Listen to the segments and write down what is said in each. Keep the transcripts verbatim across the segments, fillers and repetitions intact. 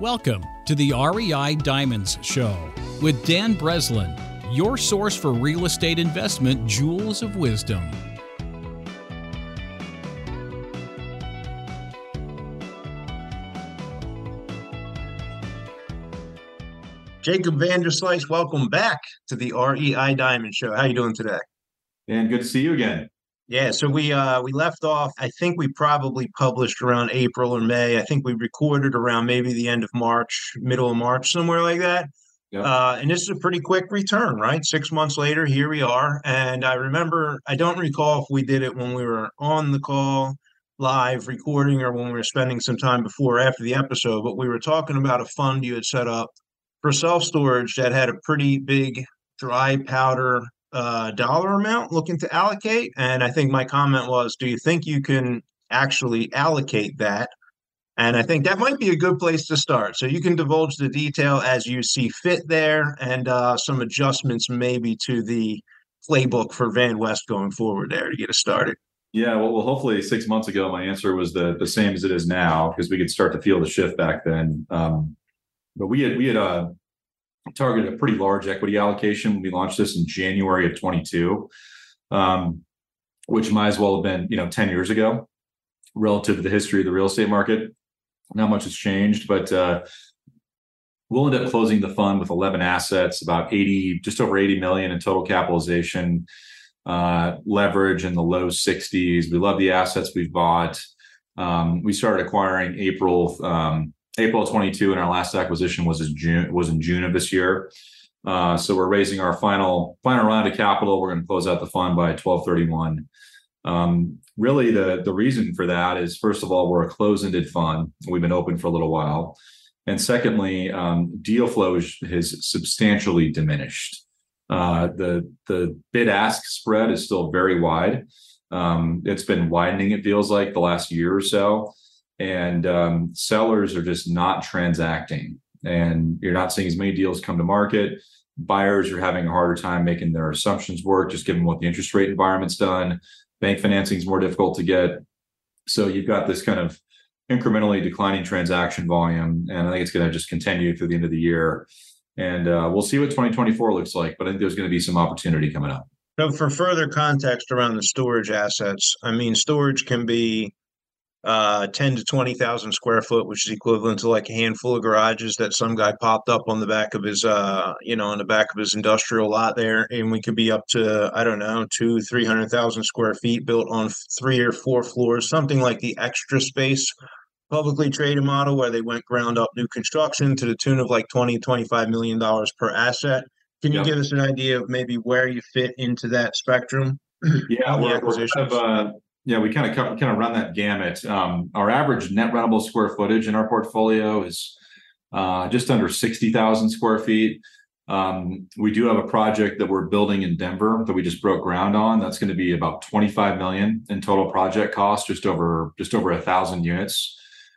Welcome to the R E I Diamonds Show with Dan Breslin, your source for real estate investment jewels of wisdom. Jacob Vanderslice, welcome back to the R E I Diamond Show. How you doing today? And good to see you again. Yeah, so we uh we left off. I think we probably published around April or May. I think we recorded around maybe the end of March, middle of March, somewhere like that. Yep. Uh, and this is a pretty quick return, right? Six months later, here we are. And I remember, I don't recall if we did it when we were on the call, live recording, or when we were spending some time before or after the episode, but we were talking about a fund you had set up for self-storage that had a pretty big dry powder uh, dollar amount looking to allocate. And I think my comment was, do you think you can actually allocate that? And I think that might be a good place to start. So you can divulge the detail as you see fit there, and uh, some adjustments maybe to the playbook for Van West going forward there to get us started. Yeah, well, well, hopefully six months ago, my answer was the the same as it is now, because we could start to feel the shift back then. Um, but we had we had uh, targeted a pretty large equity allocation when we launched this in January of twenty-two, um, which might as well have been, you know, ten years ago relative to the history of the real estate market. Not much has changed, but uh, we'll end up closing the fund with eleven assets, about eighty, just over eighty million in total capitalization, uh, leverage in the low sixties. We love the assets we've bought. Um, we started acquiring April um, April twenty-two, and our last acquisition was in June was in June of this year. Uh, so we're raising our final final round of capital. We're going to close out the fund by twelve thirty-one. Um, really, the, the reason for that is, first of all, we're a closed-ended fund. We've been open for a little while. And secondly, um, deal flow is, has substantially diminished. Uh, the the bid-ask spread is still very wide. Um, it's been widening, it feels like, the last year or so. And um, sellers are just not transacting. And you're not seeing as many deals come to market. Buyers are having a harder time making their assumptions work, just given what the interest rate environment's done. Bank financing is more difficult to get. So you've got this kind of incrementally declining transaction volume. And I think it's going to just continue through the end of the year. And uh, we'll see what twenty twenty-four looks like. But I think there's going to be some opportunity coming up. So for further context around the storage assets, I mean, storage can be uh, ten to twenty thousand square foot, which is equivalent to like a handful of garages that some guy popped up on the back of his, uh, you know, on the back of his industrial lot there. And we could be up to, I don't know, two, three hundred thousand square feet built on three or four floors, something like the Extra Space publicly traded model, where they went ground up new construction to the tune of like twenty, twenty-five million dollars per asset. Can you Yep. give us an idea of maybe where you fit into that spectrum? Yeah, on the we're, we're acquisitions? kind of, uh, yeah, we kind of cover, kind of run that gamut. Um, our average net rentable square footage in our portfolio is uh, just under sixty thousand square feet. Um, we do have a project that we're building in Denver that we just broke ground on. That's going to be about twenty-five million in total project cost, just over just over a thousand units.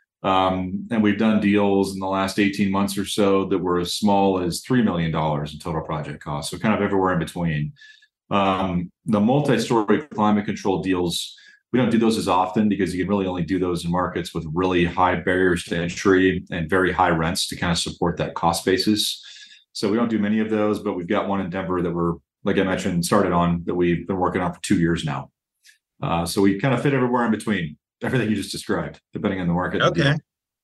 Um, and we've done deals in the last eighteen months or so that were as small as three million dollars in total project cost. So kind of everywhere in between. Um, the multi-story climate control deals, we don't do those as often because you can really only do those in markets with really high barriers to entry and very high rents to kind of support that cost basis. So we don't do many of those, but we've got one in Denver that we're, like I mentioned, started on, that we've been working on for two years now. Uh, so we kind of fit everywhere in between, everything you just described, depending on the market. Okay.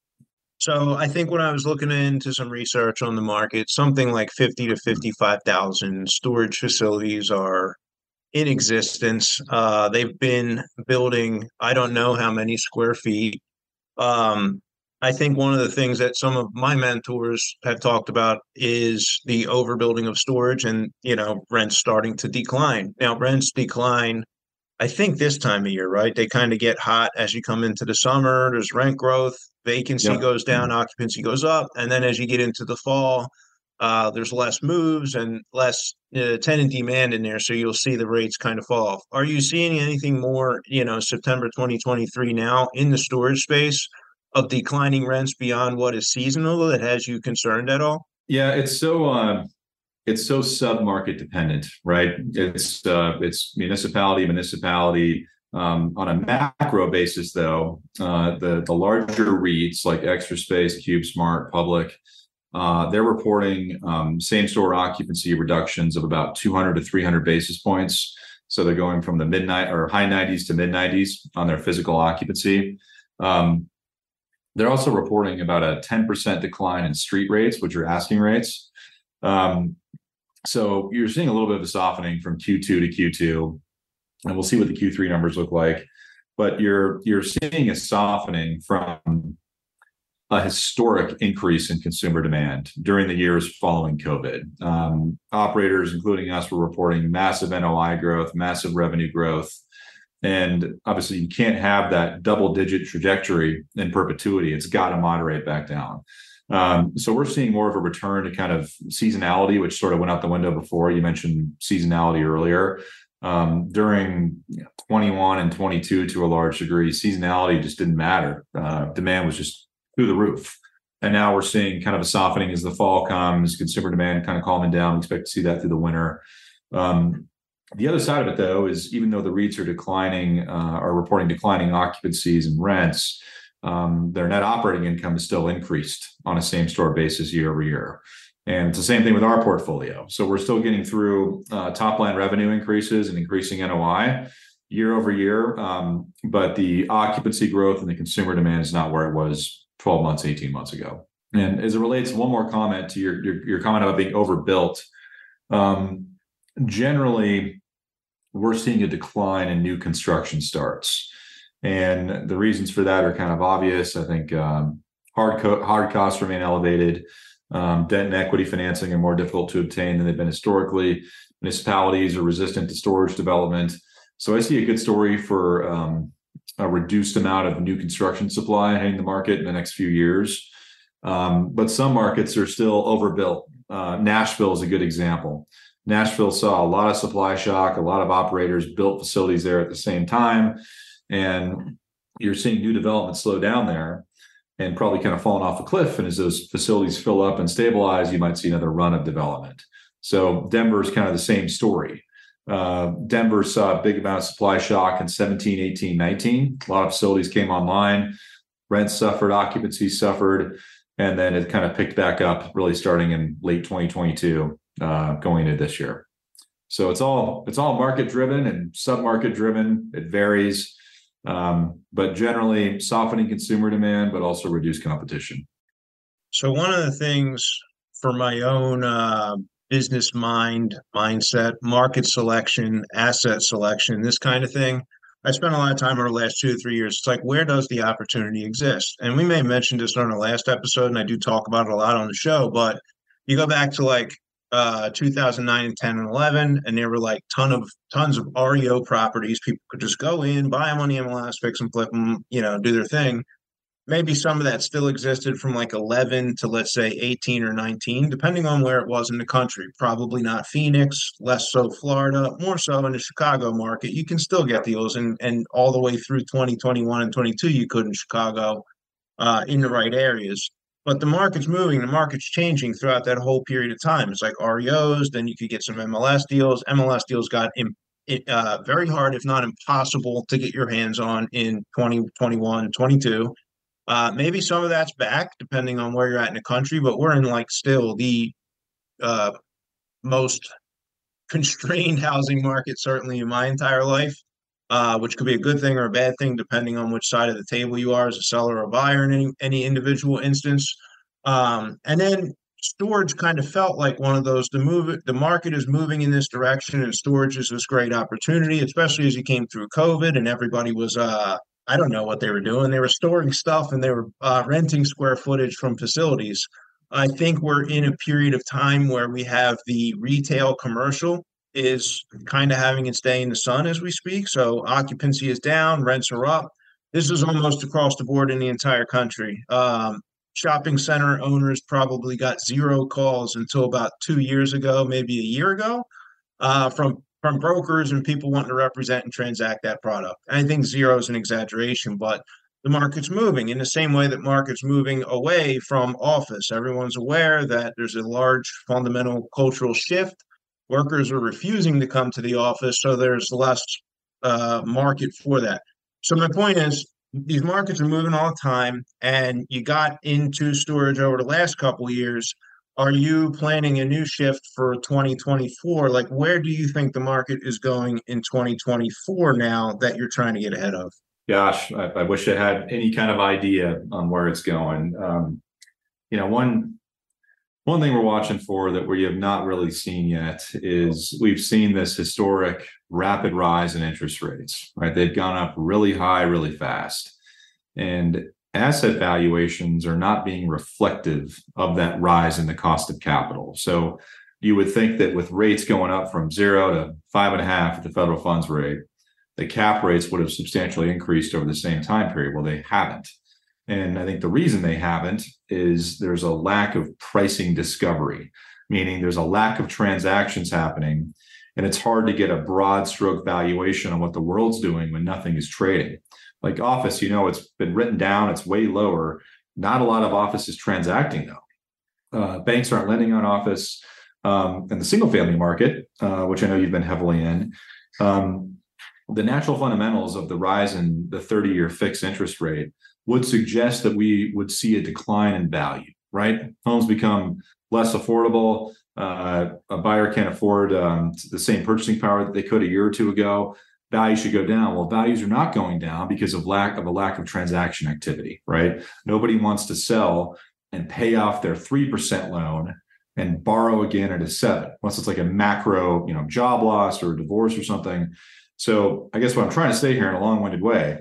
So I think when I was looking into some research on the market, something like fifty to fifty-five thousand storage facilities are in existence. Uh, they've been building, I don't know how many square feet. Um, I think one of the things that some of my mentors have talked about is the overbuilding of storage and, you know, rents starting to decline. Now, rents decline, I think, this time of year, right? They kind of get hot as you come into the summer. There's rent growth, vacancy Yep. goes down, occupancy goes up. And then as you get into the fall, uh, there's less moves and less uh, tenant demand in there. So you'll see the rates kind of fall off. Are you seeing anything more, you know, September twenty twenty-three now in the storage space of declining rents beyond what is seasonal that has you concerned at all? Yeah, it's so uh, it's so sub-market dependent, right? It's uh, it's municipality, municipality. Um, on a macro basis, though, uh, the the larger REITs like Extra Space, CubeSmart, Public, uh, they're reporting um, same store occupancy reductions of about two hundred to three hundred basis points. So they're going from the midnight or high nineties to mid nineties on their physical occupancy. Um, they're also reporting about a ten percent decline in street rates, which are asking rates. Um, so you're seeing a little bit of a softening from Q two to Q two, and we'll see what the Q three numbers look like. But you're you're seeing a softening from a historic increase in consumer demand during the years following COVID. Um, operators, including us, were reporting massive N O I growth, massive revenue growth. And obviously, you can't have that double-digit trajectory in perpetuity. It's got to moderate back down. Um, so we're seeing more of a return to kind of seasonality, which sort of went out the window before. You mentioned seasonality earlier. Um, during twenty-one and twenty-two, to a large degree, seasonality just didn't matter. Uh, demand was just through the roof. And now we're seeing kind of a softening as the fall comes, consumer demand kind of calming down. We expect to see that through the winter. Um, the other side of it, though, is even though the REITs are declining, uh, are reporting declining occupancies and rents, um, their net operating income is still increased on a same store basis year over year. And it's the same thing with our portfolio. So we're still getting through uh, top line revenue increases and increasing N O I year over year. Um, but the occupancy growth and the consumer demand is not where it was twelve months, eighteen months ago. And as it relates, one more comment to your, your, your comment about being overbuilt. Um, generally, we're seeing a decline in new construction starts. And the reasons for that are kind of obvious. I think um, hard, co- hard costs remain elevated. Um, debt and equity financing are more difficult to obtain than they've been historically. Municipalities are resistant to storage development. So I see a good story for um, a reduced amount of new construction supply hitting the market in the next few years. Um, but some markets are still overbuilt. Uh, Nashville is a good example. Nashville saw a lot of supply shock. A lot of operators built facilities there at the same time. And you're seeing new development slow down there and probably kind of falling off a cliff. And as those facilities fill up and stabilize, you might see another run of development. So Denver is kind of the same story. Uh, Denver saw a big amount of supply shock in seventeen, eighteen, nineteen. A lot of facilities came online. Rents suffered, occupancy suffered, and then it kind of picked back up really starting in late twenty twenty-two, uh, going into this year. So it's all it's all market driven and sub-market driven. It varies. Um, but generally softening consumer demand, but also reduced competition. So one of the things for my own uh, business mind, mindset, market selection, asset selection, this kind of thing, I spent a lot of time over the last two or three years. It's like, where does the opportunity exist? And we may have mentioned this on the last episode, and I do talk about it a lot on the show, but you go back to like uh, two thousand nine and ten and eleven, and there were like ton of tons of R E O properties. People could just go in, buy them on the M L S, fix them, flip them, you know, do their thing. Maybe some of that still existed from like eleven to, let's say, eighteen or nineteen, depending on where it was in the country. Probably not Phoenix, less so Florida, more so in the Chicago market. You can still get deals, and and all the way through twenty twenty-one and twenty-two, you could in Chicago, uh, in the right areas. But the market's moving, the market's changing throughout that whole period of time. It's like R E Os, then you could get some M L S deals. M L S deals got in, it, uh, very hard, if not impossible, to get your hands on in twenty twenty-one, twenty-two. Uh, maybe some of that's back, depending on where you're at in the country, but we're in like still the uh, most constrained housing market, certainly in my entire life, uh, which could be a good thing or a bad thing, depending on which side of the table you are as a seller or a buyer in any, any individual instance. Um, and then storage kind of felt like one of those, the move, the market is moving in this direction, and storage is this great opportunity, especially as you came through COVID and everybody was, uh, I don't know what they were doing. They were storing stuff and they were uh, renting square footage from facilities. I think we're in a period of time where we have the retail commercial is kind of having its day in the sun as we speak. So occupancy is down, rents are up. This is almost across the board in the entire country. Um, shopping center owners probably got zero calls until about two years ago, maybe a year ago, uh, from from brokers and people wanting to represent and transact that product. And I think zero is an exaggeration, but the market's moving in the same way that market's moving away from office. Everyone's aware that there's a large fundamental cultural shift. Workers are refusing to come to the office, so there's less uh, market for that. So my point is, these markets are moving all the time, and you got into storage over the last couple of years. Are you planning a new shift for twenty twenty-four? Like, where do you think the market is going in twenty twenty-four now that you're trying to get ahead of? Gosh, I, I wish I had any kind of idea on where it's going. Um, you know, one one thing we're watching for that we have not really seen yet is we've seen this historic rapid rise in interest rates, right? They've gone up really high, really fast. And asset valuations are not being reflective of that rise in the cost of capital. So you would think that with rates going up from zero to five and a half at the federal funds rate, the cap rates would have substantially increased over the same time period. Well, they haven't. And I think the reason they haven't is there's a lack of pricing discovery, meaning there's a lack of transactions happening, and it's hard to get a broad stroke valuation on what the world's doing when nothing is trading. Like office, you know, it's been written down, it's way lower. Not a lot of office is transacting though. Uh, banks aren't lending on office. Um, and the single family market, uh, which I know you've been heavily in, um, the natural fundamentals of the rise in the thirty-year fixed interest rate would suggest that we would see a decline in value, right? Homes become less affordable. Uh, a buyer can't afford um, the same purchasing power that they could a year or two ago. Value should go down. Well, values are not going down because of lack of a lack of transaction activity, right? Nobody wants to sell and pay off their three percent loan and borrow again at a seven, unless it's like a macro, you know, job loss or a divorce or something. So I guess what I'm trying to say here in a long-winded way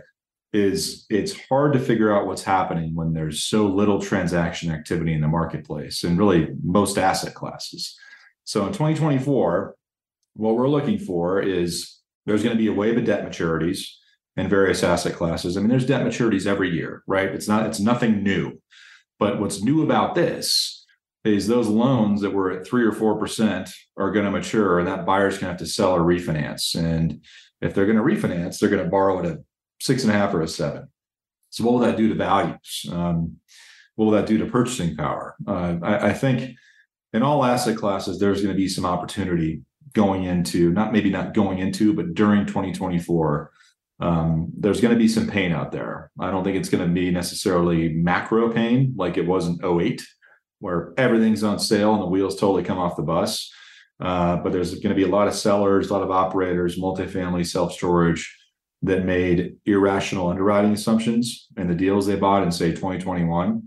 is it's hard to figure out what's happening when there's so little transaction activity in the marketplace and really most asset classes. So in twenty twenty-four, what we're looking for is there's going to be a wave of debt maturities in various asset classes. I mean, there's debt maturities every year, right? It's not, it's nothing new. But what's new about this is those loans that were at three or four percent are going to mature, and that buyer's going to have to sell or refinance. And if they're going to refinance, they're going to borrow at a six and a half or a seven. So what will that do to values? Um, what will that do to purchasing power? Uh, I, I think in all asset classes, there's going to be some opportunity going into, not maybe not going into, but during twenty twenty-four, um, there's going to be some pain out there. I don't think it's going to be necessarily macro pain like it was in oh eight, where everything's on sale and the wheels totally come off the bus. Uh, but there's going to be a lot of sellers, a lot of operators, multifamily, self-storage that made irrational underwriting assumptions in the deals they bought in, say, twenty twenty-one,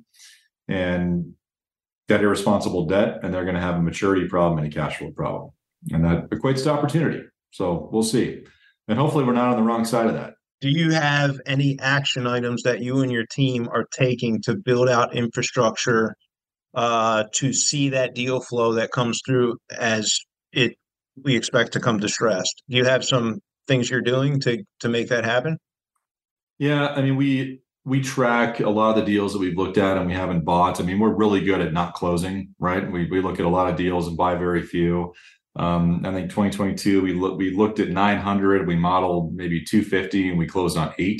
and got irresponsible debt, and they're going to have a maturity problem and a cash flow problem. And that equates to opportunity. So we'll see. And hopefully we're not on the wrong side of that. Do you have any action items that you and your team are taking to build out infrastructure uh, to see that deal flow that comes through as it we expect to come distressed? Do you have some things you're doing to to make that happen? Yeah, I mean, we we track a lot of the deals that we've looked at and we haven't bought. I mean, we're really good at not closing, right? We we look at a lot of deals and buy very few. Um, I think twenty twenty-two, we look we looked at nine hundred, we modeled maybe two fifty, and we closed on eight.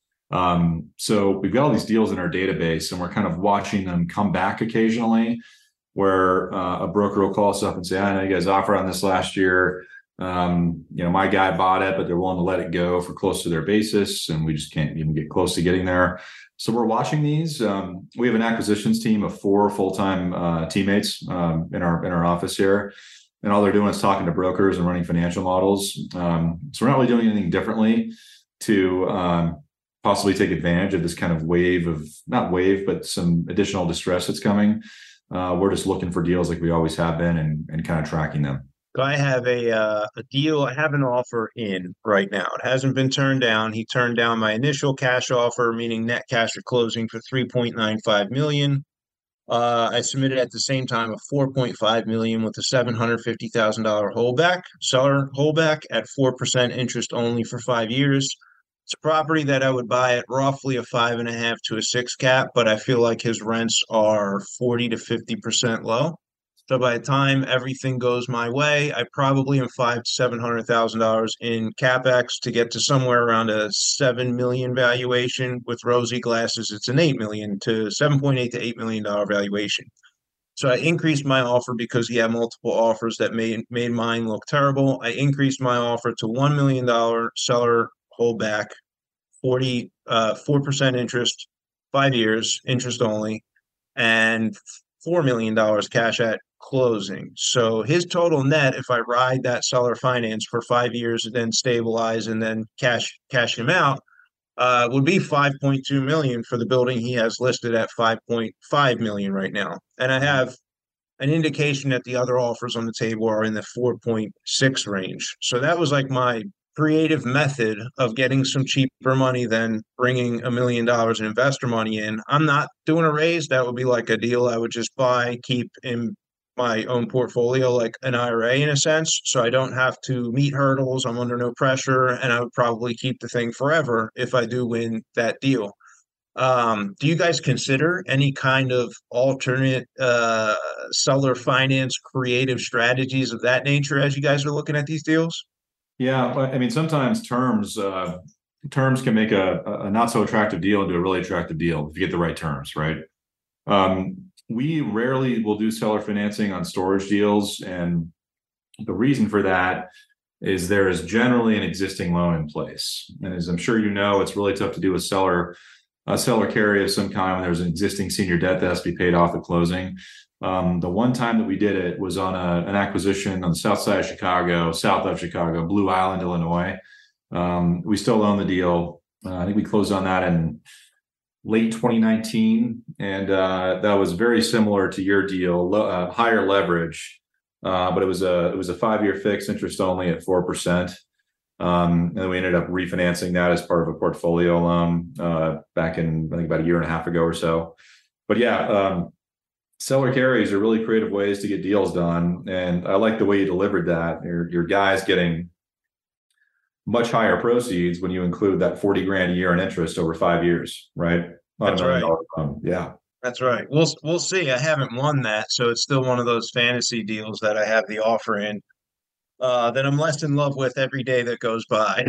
Um, so we've got all these deals in our database, and we're kind of watching them come back occasionally, where uh, a broker will call us up and say, "I know you guys offered on this last year. Um, you know, my guy bought it, but they're willing to let it go for close to their basis, and we just can't even get close to getting there." So we're watching these. Um, we have an acquisitions team of four full-time uh, teammates um, in our in our office here. And all they're doing is talking to brokers and running financial models. Um, so we're not really doing anything differently to um, possibly take advantage of this kind of wave of, not wave, but some additional distress that's coming. Uh, we're just looking for deals like we always have been and, and kind of tracking them. I have a uh, a deal. I have an offer in right now. It hasn't been turned down. He turned down my initial cash offer, meaning net cash at closing, for three point nine five million dollars. Uh, I submitted at the same time a four point five million dollars with a seven hundred fifty thousand dollars holdback, seller holdback at four percent interest only for five years. It's a property that I would buy at roughly a five and a half to a six cap, but I feel like his rents are forty to fifty percent low. So by the time everything goes my way, I probably am five to seven hundred thousand dollars in capex to get to somewhere around a seven million valuation. With rosy glasses, it's an eight million to seven point eight to eight million dollar valuation. So I increased my offer because he had multiple offers that made made mine look terrible. I increased my offer to one million dollar seller holdback, forty uh four percent interest, five years, interest only, and four million dollars cash at closing. So his total net, if I ride that seller finance for five years and then stabilize and then cash cash him out, uh, would be five point two million for the building he has listed at five point five million right now. And I have an indication that the other offers on the table are in the four point six range. So that was like my creative method of getting some cheaper money than bringing a million dollars in investor money in. I'm not doing a raise. That would be like a deal I would just buy, keep in my own portfolio, like an I R A in a sense. So I don't have to meet hurdles. I'm under no pressure, and I would probably keep the thing forever if I do win that deal. Um, do you guys consider any kind of alternate uh, seller finance creative strategies of that nature as you guys are looking at these deals? Yeah, but I mean, sometimes terms uh, terms can make a, a not so attractive deal into a really attractive deal if you get the right terms, right? Um, we rarely will do seller financing on storage deals, and the reason for that is there is generally an existing loan in place, and as I'm sure you know, it's really tough to do a seller a seller carry of some kind when there's an existing senior debt that has to be paid off at closing. Um, the one time that we did it was on a, an acquisition on the south side of Chicago, south of Chicago, Blue Island, Illinois. Um, we still own the deal. Uh, I think we closed on that in late twenty nineteen, and uh, that was very similar to your deal, low, uh, higher leverage, uh, but it was a it was a five year fixed interest only at four percent. Um, and then we ended up refinancing that as part of a portfolio loan uh, back in, I think, about a year and a half ago or so. But yeah, um, seller carries are really creative ways to get deals done. And I like the way you delivered that. Your, your guy's getting much higher proceeds when you include that forty grand a year in interest over five years, right? Not That's right. um, yeah. That's right. We'll we'll see. I haven't won that, so it's still one of those fantasy deals that I have the offer in. Uh, that I'm less in love with every day that goes by.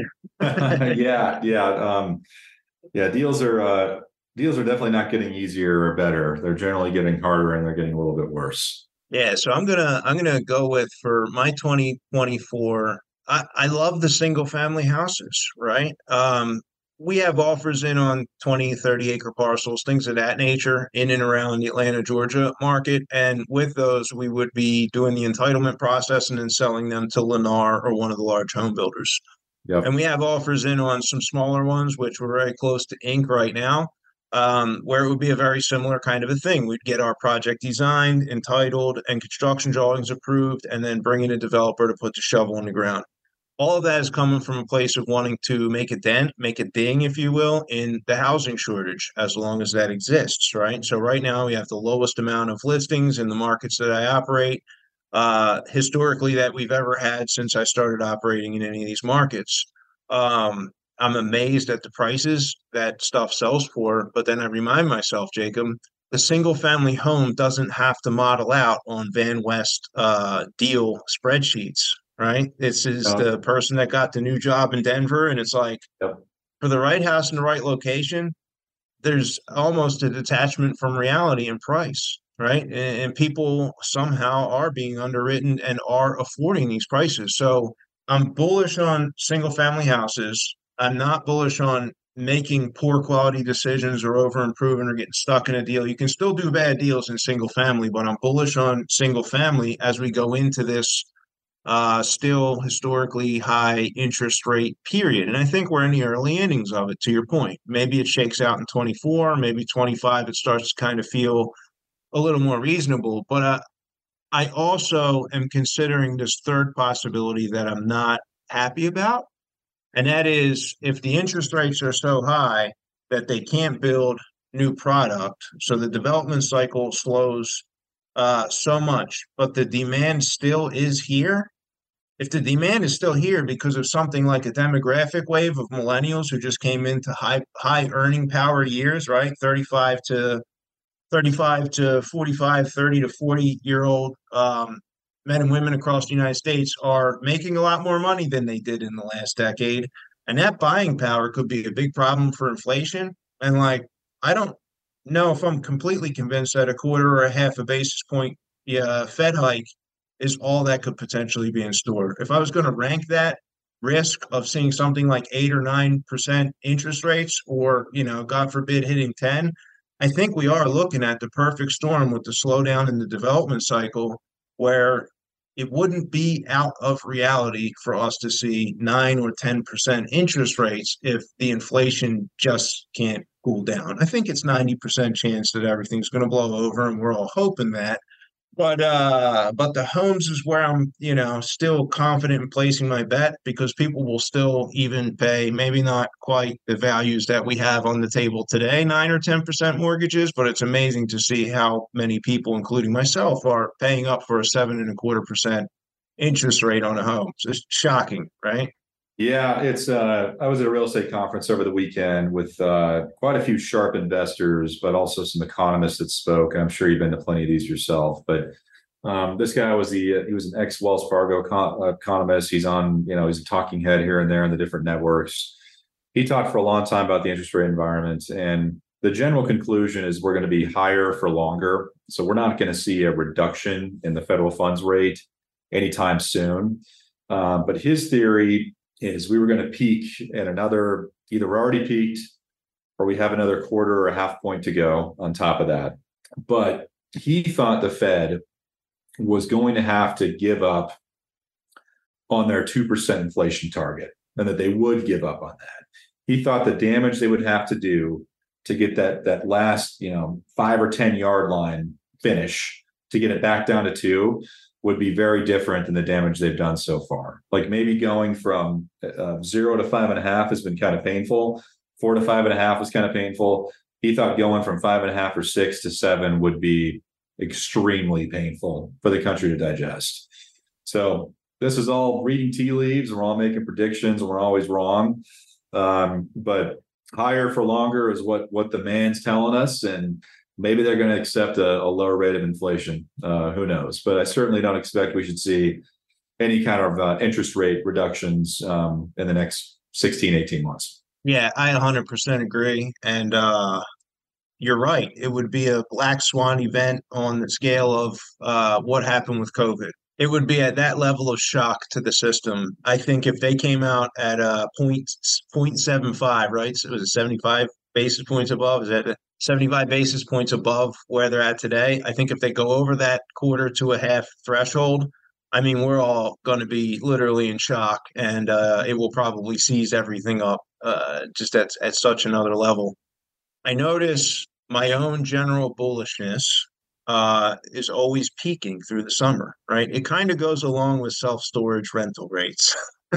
yeah, yeah, um, yeah. Deals are uh, deals are definitely not getting easier or better. They're generally getting harder, and they're getting a little bit worse. Yeah, so I'm gonna I'm gonna go with for my twenty twenty-four. I, I love the single family houses, right? Um, we have offers in on twenty, thirty acre parcels, things of that nature, in and around the Atlanta, Georgia market. And with those, we would be doing the entitlement process and then selling them to Lennar or one of the large home builders. Yep. And we have offers in on some smaller ones, which we're very close to ink right now, um, where it would be a very similar kind of a thing. We'd get our project designed, entitled, and construction drawings approved, and then bring in a developer to put the shovel in the ground. All of that is coming from a place of wanting to make a dent, make a ding, if you will, in the housing shortage, as long as that exists, right? So right now we have the lowest amount of listings in the markets that I operate, uh, historically, that we've ever had since I started operating in any of these markets. Um, I'm amazed at the prices that stuff sells for, but then I remind myself, Jacob, the single family home doesn't have to model out on Van West uh, deal spreadsheets, right? This is Uh, the person that got the new job in Denver, and it's like yep. for the right house in the right location, there's almost a detachment from reality and price, right? And, and people somehow are being underwritten and are affording these prices. So I'm bullish on single family houses. I'm not bullish on making poor quality decisions or over improving or getting stuck in a deal. You can still do bad deals in single family, but I'm bullish on single family as we go into this uh, still historically high interest rate period. And I think we're in the early innings of it, to your point. Maybe it shakes out in twenty-four, maybe twenty-five, it starts to kind of feel a little more reasonable. But uh, I also am considering this third possibility that I'm not happy about. And that is if the interest rates are so high that they can't build new product, so the development cycle slows uh, so much, but the demand still is here. If the demand is still here because of something like a demographic wave of millennials who just came into high high earning power years, right? thirty-five to thirty-five to forty-five, thirty to forty year old um, men and women across the United States are making a lot more money than they did in the last decade. And that buying power could be a big problem for inflation. And like, I don't know if I'm completely convinced that a quarter or a half a basis point, yeah, Fed hike is all that could potentially be in store. If I was going to rank that risk of seeing something like eight or nine percent interest rates, or, you know, God forbid, hitting ten, I think we are looking at the perfect storm with the slowdown in the development cycle, where it wouldn't be out of reality for us to see nine or ten percent interest rates if the inflation just can't cool down. I think it's ninety percent chance that everything's going to blow over, and we're all hoping that. But uh, but the homes is where I'm, you know, still confident in placing my bet, because people will still even pay maybe not quite the values that we have on the table today, nine or ten percent mortgages. But it's amazing to see how many people, including myself, are paying up for a seven and a quarter percent interest rate on a home. It's just shocking, right? Yeah, it's uh I was at a real estate conference over the weekend with uh quite a few sharp investors, but also some economists that spoke. I'm sure you've been to plenty of these yourself, but um this guy was the uh, he was an ex Wells Fargo econ- economist. He's on, you know, he's a talking head here and there in the different networks. He talked for a long time about the interest rate environment, and the general conclusion is we're going to be higher for longer. So we're not going to see a reduction in the federal funds rate anytime soon. Um, but his theory is we were going to peak at another, either we're already peaked or we have another quarter or a half point to go on top of that. But he thought the Fed was going to have to give up on their two percent inflation target, and that they would give up on that. He thought the damage they would have to do to get that, that last, you know, five or ten yard line finish to get it back down to two would be very different than the damage they've done so far. Like maybe going from uh, zero to five and a half has been kind of painful. Four to five and a half was kind of painful. He thought going from five and a half or six to seven would be extremely painful for the country to digest. So this is all reading tea leaves. We're all making predictions, and we're always wrong. Um, but higher for longer is what what the man's telling us, and maybe they're going to accept a, a lower rate of inflation. Uh, who knows? But I certainly don't expect we should see any kind of uh, interest rate reductions um, in the next sixteen, eighteen months. Yeah, I one hundred percent agree. And uh, you're right. It would be a black swan event on the scale of uh, what happened with COVID. It would be at that level of shock to the system. I think if they came out at a point point seven five, right? So it was a seventy-five basis points above. Is that seventy-five basis points above where they're at today? I think if they go over that quarter to a half threshold, I mean, we're all going to be literally in shock, and uh, it will probably seize everything up uh, just at, at such another level. I notice my own general bullishness uh, is always peaking through the summer, right? It kind of goes along with self-storage rental rates.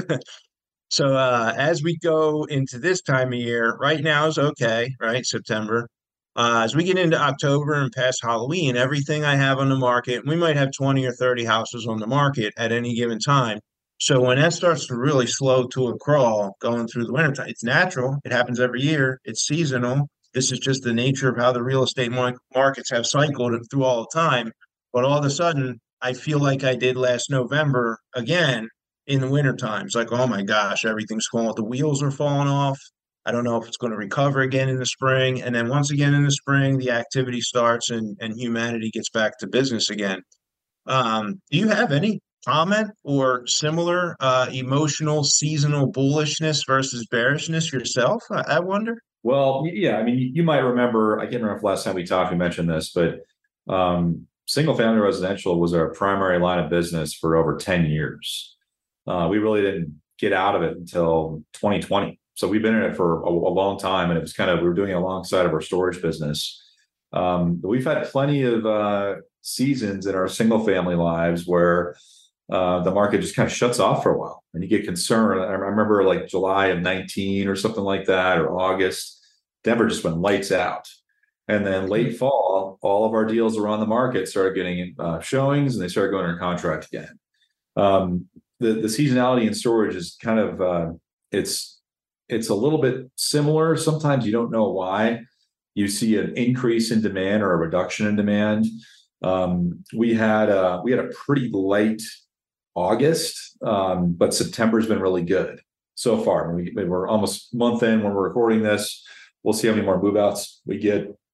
So uh, as we go into this time of year, right now is okay, right? September. Uh, as we get into October and past Halloween, everything I have on the market, we might have twenty or thirty houses on the market at any given time. So when that starts to really slow to a crawl going through the wintertime, it's natural. It happens every year. It's seasonal. This is just the nature of how the real estate mar- markets have cycled through all the time. But all of a sudden, I feel like I did last November again in the winter times. Like, oh my gosh, everything's falling. The wheels are falling off. I don't know if it's going to recover again in the spring. And then once again in the spring, the activity starts, and, and humanity gets back to business again. Um, do you have any comment or similar uh, emotional seasonal bullishness versus bearishness yourself? I, I wonder. Well, yeah, I mean, you might remember, I can't remember if last time we talked, we mentioned this, but um, single family residential was our primary line of business for over ten years. Uh, we really didn't get out of it until twenty twenty. So we've been in it for a, a long time, and it was kind of, we were doing it alongside of our storage business. Um, but we've had plenty of uh, seasons in our single family lives where uh, the market just kind of shuts off for a while, and you get concerned. I remember like July of nineteen or something like that, or August, Denver just went lights out. And then late fall, all of our deals around the market started getting uh, showings, and they started going under contract again. Um, the, the seasonality in storage is kind of, uh, it's, it's a little bit similar. Sometimes you don't know why. You see an increase in demand or a reduction in demand. Um, we had a, we had a pretty light August, um, but September's been really good so far. We, we're almost a month in when we're recording this. We'll see how many more move outs we get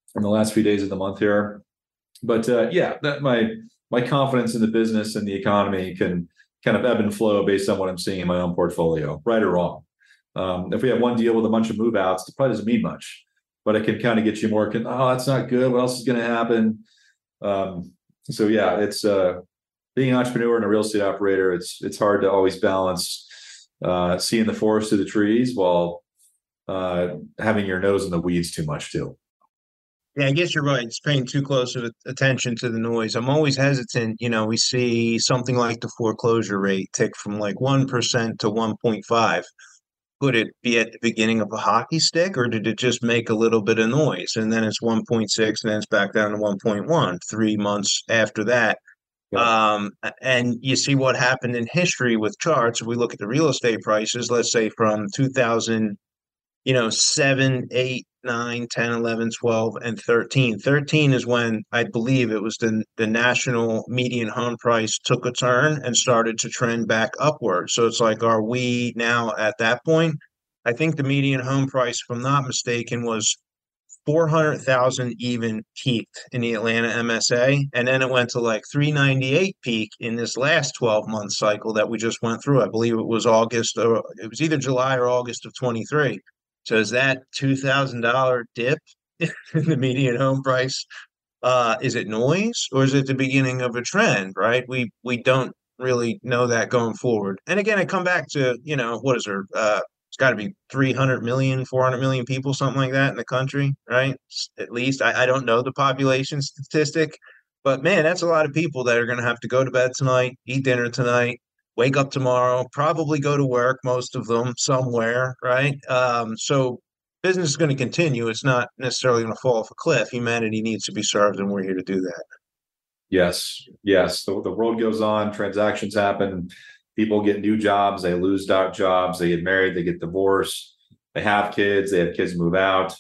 in the last few days of the month here. But uh, yeah, that my my confidence in the business and the economy can kind of ebb and flow based on what I'm seeing in my own portfolio, right or wrong. Um, if we have one deal with a bunch of move outs, it probably doesn't mean much, but it can kind of get you more, oh, that's not good. What else is going to happen? Um, so yeah, it's uh, being an entrepreneur and a real estate operator. It's it's hard to always balance uh, seeing the forest through the trees while uh, having your nose in the weeds too much too. Yeah, I guess you're right. It's paying too close of attention to the noise. I'm always hesitant. You know, we see something like the foreclosure rate tick from like one percent to one point five. Could it be at the beginning of a hockey stick, or did it just make a little bit of noise? And then it's one point six, and then it's back down to one point one three months after that. Yeah. Um, and you see what happened in history with charts. If we look at the real estate prices, let's say from two thousand, you know, seven, eight, nine, ten, eleven, twelve, and thirteen. thirteen is when I believe it was the, the national median home price took a turn and started to trend back upward. So it's like, are we now at that point? I think the median home price, if I'm not mistaken, was four hundred thousand even peaked in the Atlanta M S A. And then it went to like three ninety-eight peak in this last twelve month cycle that we just went through. I believe it was August, or it was either July or August of twenty-three. So is that two thousand dollars dip in the median home price? Uh, is it noise, or is it the beginning of a trend, right? We we don't really know that going forward. And again, I come back to, you know, what is there? Uh, it's got to be three hundred million, four hundred million people, something like that in the country, right? At least I, I don't know the population statistic, but man, that's a lot of people that are going to have to go to bed tonight, eat dinner tonight, wake up tomorrow, probably go to work, most of them somewhere, right? Um, so business is going to continue. It's not necessarily going to fall off a cliff. Humanity needs to be served, and we're here to do that. Yes, yes. The, the world goes on, transactions happen, people get new jobs, they lose jobs, they get married, they get divorced, they have kids, they have kids move out.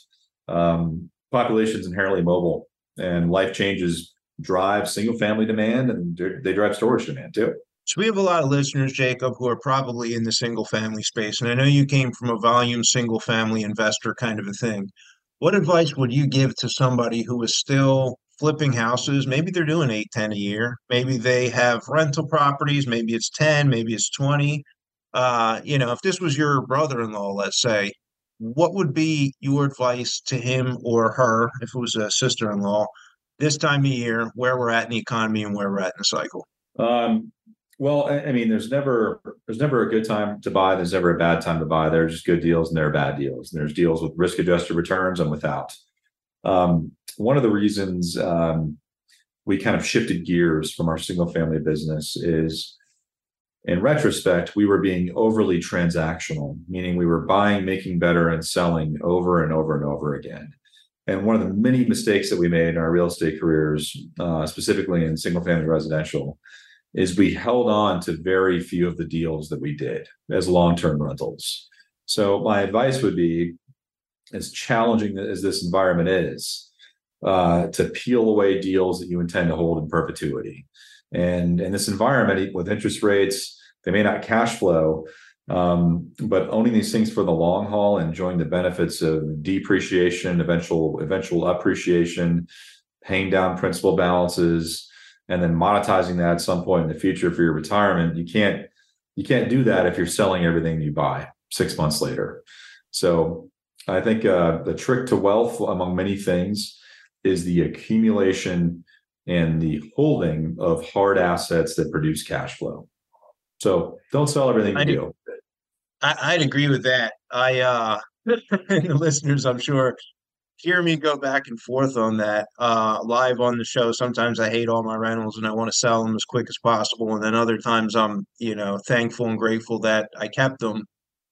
Um, population's inherently mobile, and life changes drive single family demand, and they drive storage demand too. So we have a lot of listeners, Jacob, who are probably in the single family space. And I know you came from a volume single family investor kind of a thing. What advice would you give to somebody who is still flipping houses? Maybe they're doing eight, ten a year. Maybe they have rental properties. Maybe it's ten, maybe it's twenty. Uh, you know, if this was your brother-in-law, let's say, what would be your advice to him or her, if it was a sister-in-law, this time of year, where we're at in the economy and where we're at in the cycle? Um, Well, I mean, there's never there's never a good time to buy. There's never a bad time to buy. There's just good deals and there are bad deals. And there's deals with risk adjusted returns and without. Um, one of the reasons um, we kind of shifted gears from our single family business is, in retrospect, we were being overly transactional, meaning we were buying, making better, and selling over and over and over again. And one of the many mistakes that we made in our real estate careers, uh, specifically in single family residential, is we held on to very few of the deals that we did as long-term rentals. So my advice would be, as challenging as this environment is, uh, to peel away deals that you intend to hold in perpetuity. And in this environment, with interest rates, they may not cash flow, um, but owning these things for the long haul, enjoying the benefits of depreciation, eventual eventual appreciation, paying down principal balances, and then monetizing that at some point in the future for your retirement. You can't you can't do that if you're selling everything you buy six months later. So I think uh, the trick to wealth, among many things, is the accumulation and the holding of hard assets that produce cash flow. So don't sell everything you do. I, I'd agree with that. I uh, and the listeners, I'm sure, hear me go back and forth on that uh, live on the show. Sometimes I hate all my rentals and I want to sell them as quick as possible, and then other times I'm, you know, thankful and grateful that I kept them.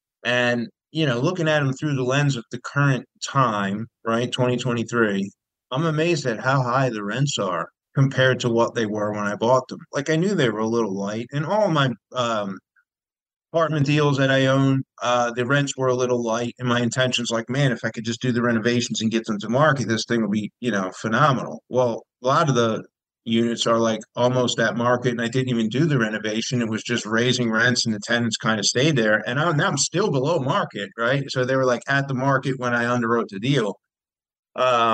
And you know, looking at them through the lens of the current time, right, twenty twenty-three, I'm amazed at how high the rents are compared to what they were when I bought them. Like, I knew they were a little light, and all my um, apartment deals that I own, uh, the rents were a little light, and my intentions, like, man, if I could just do the renovations and get them to market, this thing would be, you know, phenomenal. Well, a lot of the units are like almost at market, and I didn't even do the renovation. It was just raising rents, and the tenants kind of stayed there. And I'm, now I'm still below market, right? So they were like at the market when I underwrote the deal. Um,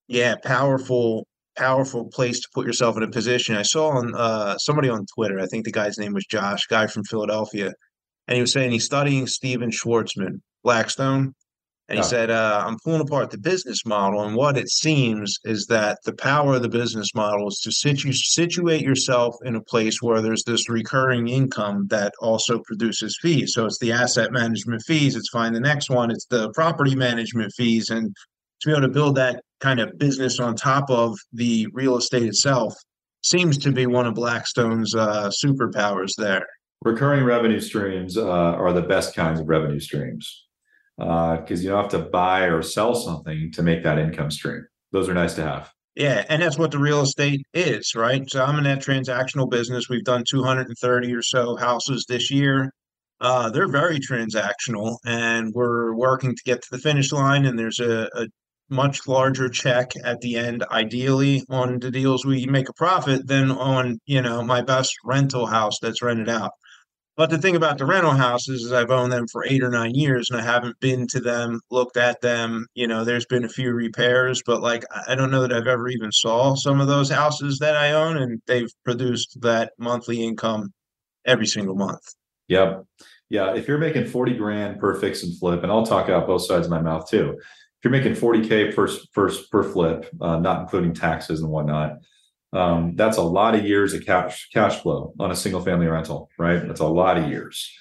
Yeah, powerful, powerful place to put yourself in a position. I saw on uh somebody on Twitter, I think the guy's name was Josh, guy from Philadelphia, and he was saying he's studying Steven Schwartzman, Blackstone. And he Yeah. said, uh, I'm pulling apart the business model. And what it seems is that the power of the business model is to situ- situate yourself in a place where there's this recurring income that also produces fees. So it's the asset management fees, it's find the next one, it's the property management fees. And to be able to build that kind of business on top of the real estate itself seems to be one of Blackstone's uh, superpowers there. Recurring revenue streams uh, are the best kinds of revenue streams because uh, you don't have to buy or sell something to make that income stream. Those are nice to have. Yeah, and that's what the real estate is, right? So I'm in that transactional business. We've done two hundred thirty or so houses this year. Uh, they're very transactional, and we're working to get to the finish line. And there's a, a much larger check at the end, ideally, on the deals we make a profit than on, you know, my best rental house that's rented out. But the thing about the rental houses is I've owned them for eight or nine years and I haven't been to them, looked at them. You know, there's been a few repairs, but like I don't know that I've ever even saw some of those houses that I own, and they've produced that monthly income every single month. Yep. Yeah. If you're making forty grand per fix and flip, and I'll talk out both sides of my mouth too. If you're making forty K per, per, per flip, uh, not including taxes and whatnot, Um, that's a lot of years of cash cash flow on a single family rental, right? That's a lot of years.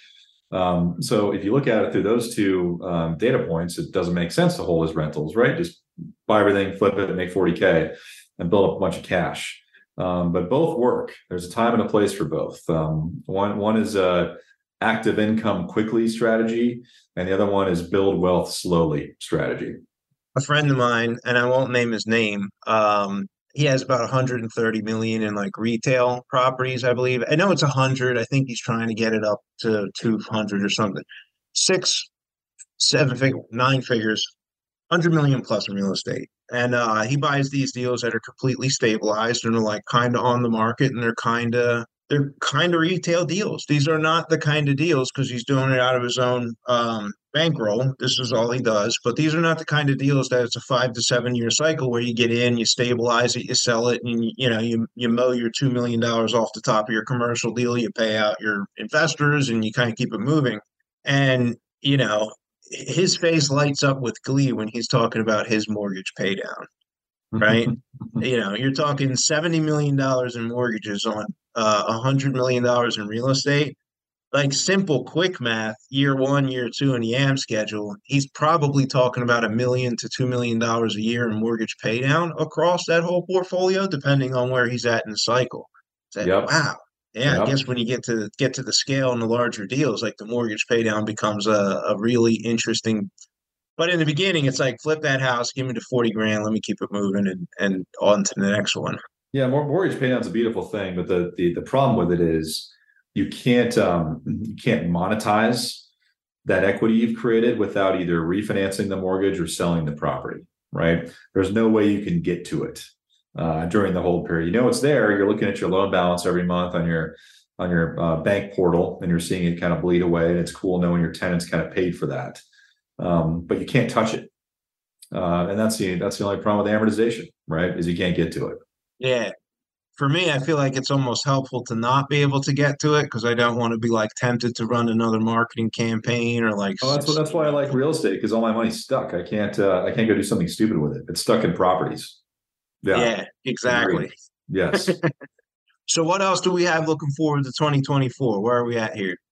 Um, so if you look at it through those two um, data points, it doesn't make sense to hold as rentals, right? Just buy everything, flip it, and make forty K and build up a bunch of cash. Um, but both work. There's a time and a place for both. Um, one one is a active income quickly strategy, and the other one is build wealth slowly strategy. A friend of mine, and I won't name his name, um, he has about one hundred thirty million in like retail properties, I believe. I know it's one hundred. I think he's trying to get it up to two hundred or something. Six, seven figure, nine figures, one hundred million plus in real estate. And uh, he buys these deals that are completely stabilized and are like kind of on the market, and they're kind of they're kind of retail deals. These are not the kind of deals because he's doing it out of his own um, bankroll. This is all he does. But these are not the kind of deals that it's a five to seven year cycle where you get in, you stabilize it, you sell it, and you, you know you you mow your two million dollars off the top of your commercial deal, you pay out your investors, and you kind of keep it moving. And you know his face lights up with glee when he's talking about his mortgage pay down, right? You know, you're talking seventy million dollars in mortgages on uh, one hundred million dollars in real estate. Like simple, quick math, year one, year two in the A M schedule, he's probably talking about a million to two million dollars a year in mortgage pay down across that whole portfolio, depending on where he's at in the cycle. It's like, Yep. wow. Yeah, I Yep. guess when you get to get to the scale and the larger deals, like the mortgage pay down becomes a, a really interesting. But in the beginning, it's like flip that house, give me the forty grand, let me keep it moving, and and on to the next one. Yeah, mor- mortgage pay down is a beautiful thing, but the the the problem with it is you can't um you can't monetize that equity you've created without either refinancing the mortgage or selling the property, right? There's no way you can get to it uh, during the hold period. You know it's there. You're looking at your loan balance every month on your on your uh, bank portal, and you're seeing it kind of bleed away. And it's cool knowing your tenants kind of paid for that, um, but you can't touch it. Uh, and that's the that's the only problem with amortization, right? Is you can't get to it. Yeah. For me, I feel like it's almost helpful to not be able to get to it because I don't want to be like tempted to run another marketing campaign or like, Oh, that's what that's why I like real estate because all my money's stuck. I can't uh, I can't go do something stupid with it. It's stuck in properties. Yeah, yeah, exactly. agreed. Yes. So what else do we have looking forward to twenty twenty-four? Where are we at here?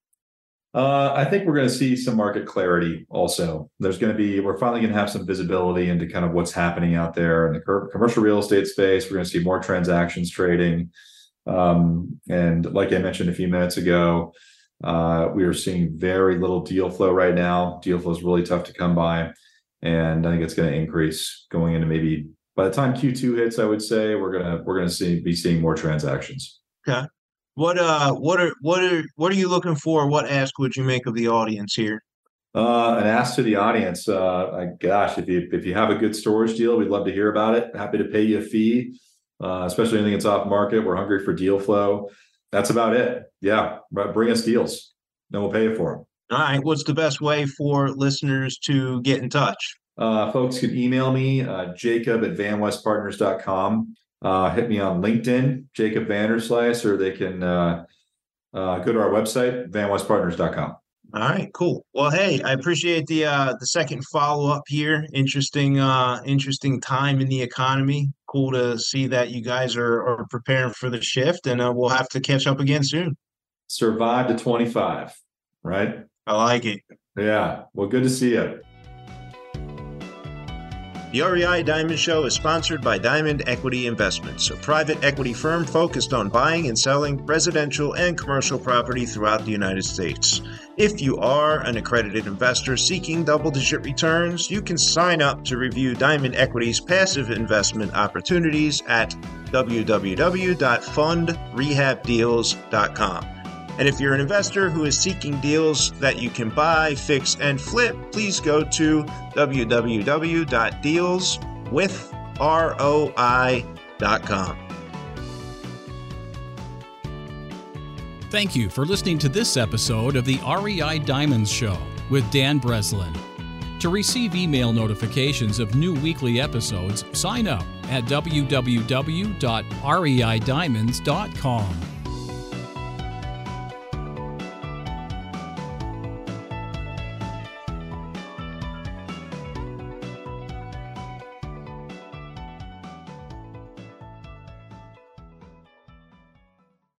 Uh, I think we're going to see some market clarity also. There's going to be, we're finally going to have some visibility into kind of what's happening out there in the co- commercial real estate space. We're going to see more transactions trading. Um, and like I mentioned a few minutes ago, uh, we are seeing very little deal flow right now. Deal flow is really tough to come by. And I think it's going to increase going into maybe by the time Q two hits, I would say we're going to, we're going to see, be seeing more transactions. Okay. What uh what are what are what are you looking for? What ask would you make of the audience here? Uh, an ask to the audience. Uh, I, gosh, if you if you have a good storage deal, we'd love to hear about it. Happy to pay you a fee, uh, especially anything that's off market. We're hungry for deal flow. That's about it. Yeah, bring us deals, then we'll pay you for them. All right. What's the best way for listeners to get in touch? Uh, folks can email me, uh, Jacob at van west partners dot com. Uh, hit me on LinkedIn, Jacob Vanderslice, or they can uh, uh, go to our website, van west partners dot com. All right, cool. Well, hey, I appreciate the uh the second follow-up here. Interesting, uh, interesting time in the economy. Cool to see that you guys are, are preparing for the shift, and uh, we'll have to catch up again soon. Survive to twenty-five, right? I like it. Yeah. Well, good to see you. The R E I Diamond Show is sponsored by Diamond Equity Investments, a private equity firm focused on buying and selling residential and commercial property throughout the United States. If you are an accredited investor seeking double-digit returns, you can sign up to review Diamond Equity's passive investment opportunities at w w w dot fund rehab deals dot com. And if you're an investor who is seeking deals that you can buy, fix, and flip, please go to w w w dot deals with roi dot com. Thank you for listening to this episode of the R E I Diamonds Show with Dan Breslin. To receive email notifications of new weekly episodes, sign up at w w w dot rei diamonds dot com.